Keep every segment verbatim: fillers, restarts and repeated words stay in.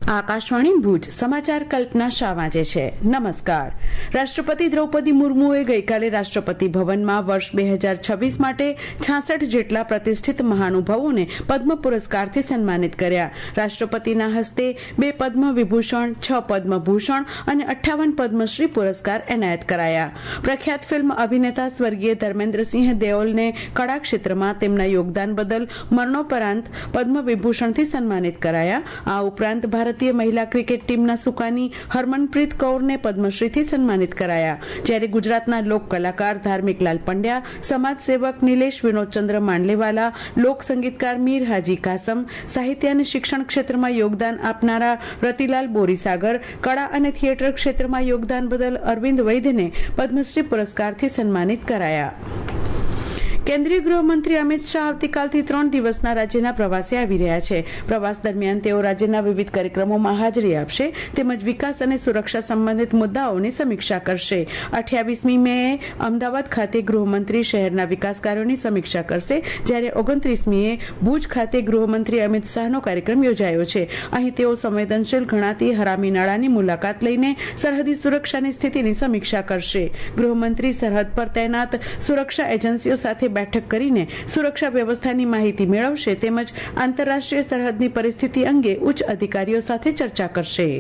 આકાશવાણી ભુજ સમાચાર કલ્પના શાહ વાંચે છે. નમસ્કાર. રાષ્ટ્રપતિ દ્રૌપદી મુર્મુએ ગઈકાલે રાષ્ટ્રપતિ ભવનમાં વર્ષ બે હજાર છવ્વીસ માટે છાસઠ જેટલા પ્રતિષ્ઠિત મહાનુભાવોને પદ્મ પુરસ્કારથી સન્માનિત કર્યા. રાષ્ટ્રપતિના હસ્તે બે પદ્મ વિભૂષણ, છ પદ્મભૂષણ અને અઠ્ઠાવન પદ્મશ્રી પુરસ્કાર એનાયત કરાયા. પ્રખ્યાત ફિલ્મ અભિનેતા સ્વર્ગીય ધર્મેન્દ્રસિંહ દેઓલને કળા ક્ષેત્રમાં તેમના યોગદાન બદલ મરણોપરાંત પદ્મ વિભૂષણથી સન્માનિત કરાયા. આ ઉપરાંત ભારતીય મહિલા ક્રિકેટ ટીમના સુકાની હરમનપ્રીત કૌરને પદ્મશ્રીથી સન્માનિત કરાયા. જ્યારે ગુજરાતના લોક કલાકાર ધાર્મિકલાલ પંડ્યા, સમાજ સેવક નિલેશ વિનોદચંદ્ર માંડલેવાલા, લોક સંગીતકાર મીર હાજી કાસમ, સાહિત્ય અને શિક્ષણ ક્ષેત્રમાં યોગદાન આપનારા રતિલાલ બોરીસાગર, કળા અને થિયેટર ક્ષેત્રમાં યોગદાન બદલ અરવિંદ વૈદ્યને પદ્મશ્રી પુરસ્કારથી સન્માનિત કરાયા. કેન્દ્રીય ગૃહમંત્રી અમિત શાહ આવતીકાલથી ત્રણ દિવસના રાજ્યના પ્રવાસે આવી રહ્યા છે. પ્રવાસ દરમિયાન તેઓ રાજ્યના વિવિધ કાર્યક્રમોમાં હાજરી આપશે તેમજ વિકાસ અને સુરક્ષા સંબંધિત મુદ્દાઓની સમીક્ષા કરશે. અઠ્યાવીસમી મેએ અમદાવાદ ખાતે ગૃહમંત્રી શહેરના વિકાસ કાર્યોની સમીક્ષા કરશે, જ્યારે ઓગણત્રીસમીએ ભુજ ખાતે ગૃહમંત્રી અમિત શાહનો કાર્યક્રમ યોજાયો છે. અહીં તેઓ સંવેદનશીલ ગણાતી હરામી નાળાની મુલાકાત લઈને સરહદી સુરક્ષાની સ્થિતિની સમીક્ષા કરશે. ગૃહમંત્રી સરહદ પર તૈનાત સુરક્ષા એજન્સીઓ સાથે બેઠક કરીને સુરક્ષા વ્યવસ્થાની માહિતી મેળવશે તેમજ આંતરરાષ્ટ્રીય સરહદની પરિસ્થિતિ અંગે ઉચ્ચ અધિકારીઓ સાથે ચર્ચા કરશે.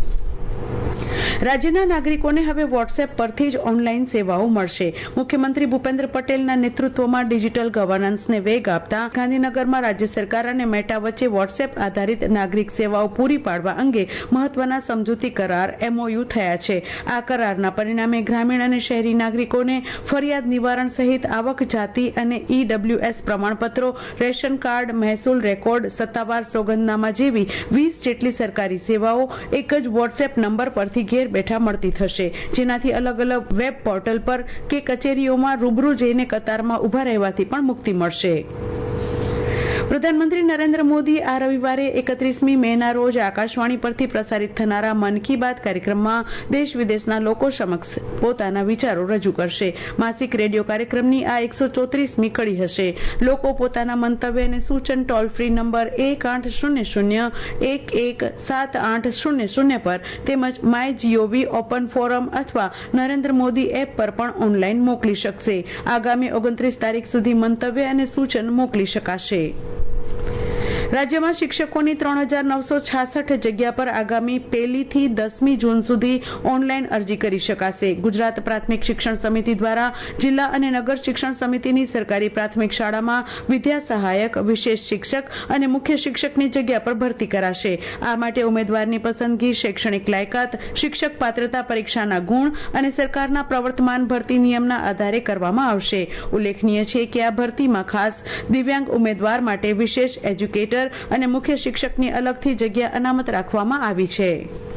રાજ્યના નાગરિકોને હવે વોટ્સએપ પરથી જ ઓનલાઈન સેવાઓ મળશે. મુખ્યમંત્રી ભૂપેન્દ્ર પટેલના નેતૃત્વમાં ડિજિટલ ગવર્નન્સને વેગ આપતા ગાંધીનગરમાં રાજ્ય સરકાર અને મેટા વચ્ચે વોટ્સએપ આધારિત નાગરિક સેવાઓ પૂરી પાડવા અંગે મહત્વના સમજૂતી કરાર એમઓયુ થયા છે. આ કરારના પરિણામે ગ્રામીણ અને શહેરી નાગરિકોને ફરિયાદ નિવારણ સહિત આવક, જાતિ અને ઈડબ્લ્યુએસ પ્રમાણપત્રો, રેશન કાર્ડ, મહેસૂલ રેકોર્ડ, સત્તાવાર સોગંદનામા જેવી વીસ જેટલી સરકારી સેવાઓ એક જ વોટ્સએપ નંબર પરથી ઘેર બેઠા મળતી થશે, જેનાથી અલગ અલગ વેબ પોર્ટલ પર કે કચેરીઓમાં રૂબરૂ જઈને કતારમાં ઉભા રહેવાથી પણ મુક્તિ મળશે. પ્રધાનમંત્રી નરેન્દ્ર મોદી આ રવિવારે એકત્રીસમી મેના રોજ આકાશવાણી પરથી પ્રસારિત થનારા મન કી બાત કાર્યક્રમમાં દેશ વિદેશના લોકો સમક્ષ પોતાના વિચારો રજૂ કરશે. માસિક રેડિયો કાર્યક્રમની આ એકસો ચોત્રીસમી કડી હશે. લોકો પોતાના મંતવ્ય અને સૂચન ટોલ ફ્રી નંબર એક આઠ શૂન્ય શૂન્ય એક એક સાત આઠ શૂન્ય શૂન્ય પર તેમજ માય જીઓવી ઓપન ફોરમ અથવા નરેન્દ્ર મોદી એપ પર પણ ઓનલાઈન મોકલી શકશે. આગામી ઓગણત્રીસ તારીખ સુધી મંતવ્ય અને સૂચન મોકલી શકાશે. રાજ્યમાં શિક્ષકોની ત્રણ હજાર નવસો છાસઠ જગ્યા પર આગામી પહેલીથી દસમી જૂન સુધી ઓનલાઈન અરજી કરી શકાશે. ગુજરાત પ્રાથમિક શિક્ષણ સમિતિ દ્વારા જિલ્લા અને નગર શિક્ષણ સમિતિની સરકારી પ્રાથમિક શાળામાં વિદ્યા સહાયક, વિશેષ શિક્ષક અને મુખ્ય શિક્ષકની જગ્યા પર ભરતી કરાશે. આ માટે ઉમેદવારની પસંદગી શૈક્ષણિક લાયકાત, શિક્ષક પાત્રતા પરીક્ષાના ગુણ અને સરકારના પ્રવર્તમાન ભરતી નિયમના આધારે કરવામાં આવશે. ઉલ્લેખનીય છે કે આ ભરતીમાં ખાસ દિવ્યાંગ ઉમેદવાર માટે વિશેષ એજ્યુકેટર અને મુખ્ય શિક્ષકની અલગથી જગ્યા અનામત રાખવામાં આવી છે.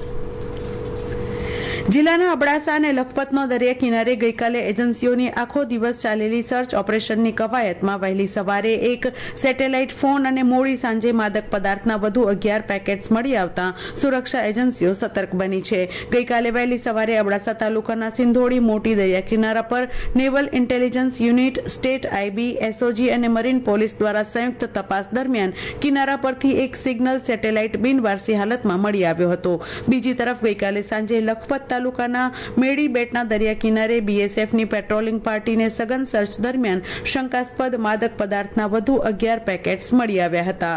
જિલ્લાના અબડાસા અને લખપતનો દરિયા કિનારે ગઈકાલે એજન્સીઓની આખો દિવસ ચાલેલી સર્ચ ઓપરેશનની કવાયતમાં વહેલી સવારે એક સેટેલાઇટ ફોન અને મોડી સાંજે માદક પદાર્થના વધુ અગિયાર પેકેટ્સ મળી આવતા સુરક્ષા એજન્સીઓ સતર્ક બની છે. ગઈકાલે વહેલી સવારે અબડાસા તાલુકાના સિંધોડી મોટી દરિયા કિનારા પર naval intelligence unit, state IB, SOG અને મરીન પોલીસ દ્વારા સંયુક્ત તપાસ દરમિયાન કિનારા પરથી એક સિગ્નલ સેટેલાઇટ બિનવારસી હાલતમાં મળી આવ્યો હતો. બીજી તરફ ગઈકાલે સાંજે લખપત તાલુકાના મેડી બેટના દરિયા કિનારે બીએસએફની પેટ્રોલિંગ પાર્ટીને સઘન સર્ચ દરમિયાન શંકાસ્પદ માદક પદાર્થના વધુ અગિયાર પેકેટ્સ મળી આવ્યા હતા.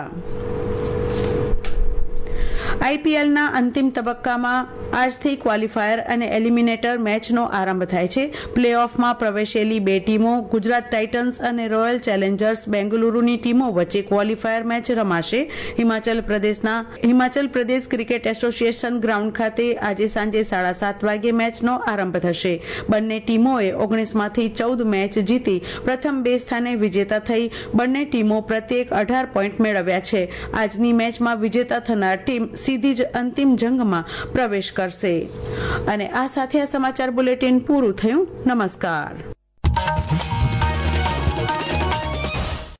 આઈપીએલના અંતિમ તબક્કામાં આજથી ક્વોલિફાયર અને એલિમિનેટર મેચનો આરંભ થાય છે. પ્લે ઓફમાં પ્રવેશેલી બે ટીમો ગુજરાત ટાઇટન્સ અને રોયલ ચેલેન્જર્સ બેંગલુરુની ટીમો વચ્ચે ક્વોલિફાયર મેચ રમાશે. હિમાચલ પ્રદેશના Himachal Pradesh cricket association ground ખાતે આજે સાંજે સાડા સાત વાગે મેચનો આરંભ થશે. બંને ટીમોએ ઓગણીસમાંથી ચૌદ મેચ જીતી પ્રથમ બે સ્થાને વિજેતા થઈ બંને ટીમો પ્રત્યેક અઢાર પોઈન્ટ મેળવ્યા છે. આજની મેચમાં વિજેતા થનાર ટીમ સીધી જ અંતિમ જંગમાં પ્રવેશ કરશે. અને આ સાથે આ સમાચાર બુલેટિન પૂરું થયું. નમસ્કાર.